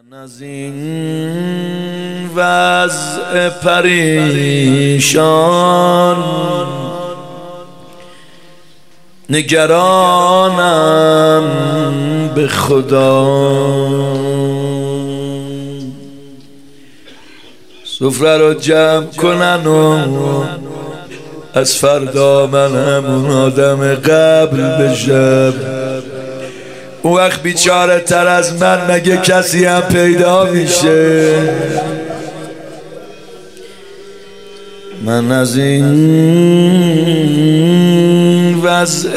من از این وضع پریشان نگرانم به خدا. سفره رو جمع کنن و از فردا من همون آدم قبل بشم. اون وقت بیچاره تر از من مگه کسی هم پیدا میشه؟ من از این وضع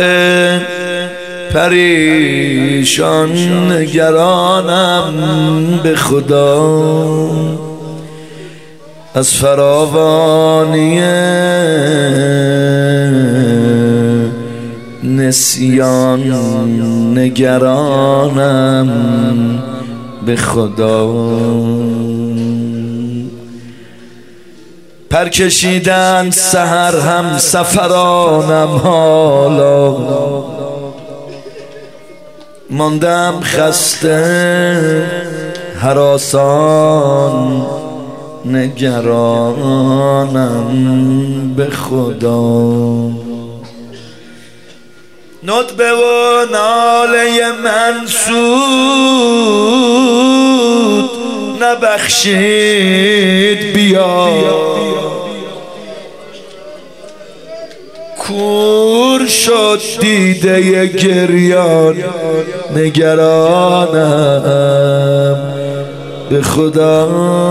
پریشان نگرانم به خدا. از فراوانی نسیان نگرانم به خدا. پر کشیدن سحر هم سفرانم، حالا ماندم خسته هراسان نگرانم به خدا. ندبه و ناله منسود نبخشید بیا، کور شد دیده گریان نگرانم به خدا.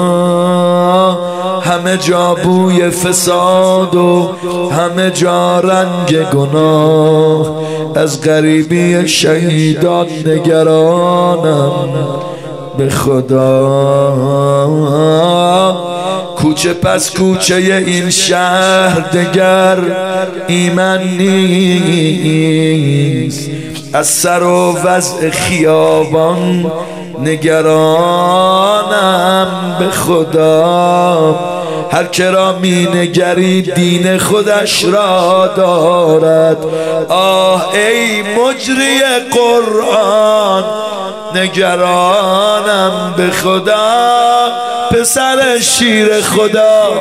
همه جا بوی فساد و همه جا رنگ گناه، از غریبی شهیدان نگرانم به خدا. کوچه پس کوچه این شهر دگر ایمن نیست، از سر و وضع خیابان نگرانم به خدا. هر که را می نگری دین خودش را دارد. آه ای مجری قرآن نگرانم به خدا. پسر شیر خدا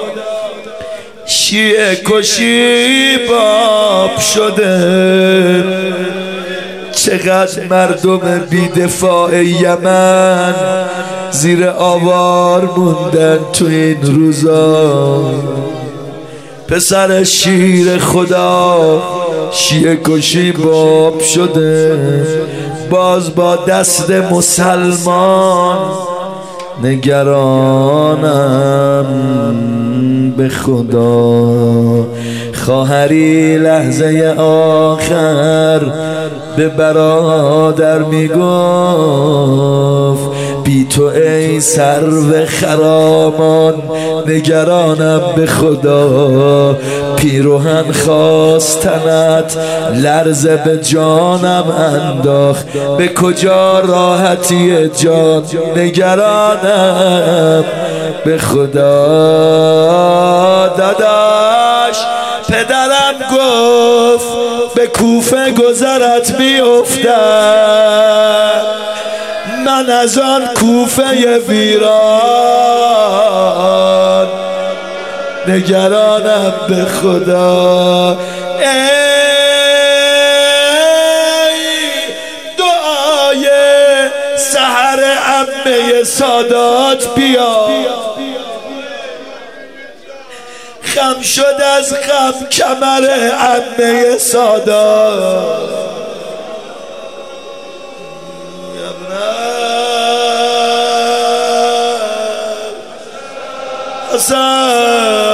شیعه کشی باب شده، چقدر مردم بی‌دفاع یمن زیر آوار موندن تو این روزا. پسر شیر خدا شیعه کشی باب شده، باز با دست مسلمان نگرانم به خدا. خواهری لحظه آخر به برادر میگفت بی تو ای سرو خرامان نگرانم به خدا. پیروهن خواستنت لرزه به جانم انداخت، به کجا راحتی جان نگرانم به خدا. داداش پدرم گفت به کوفه گذرت میافتد، من از آن کوفه ویران نگرانم به خدا. ای دعای سحر عمه سادات بیا، خم شد از غم کمر عمه سادات. حسن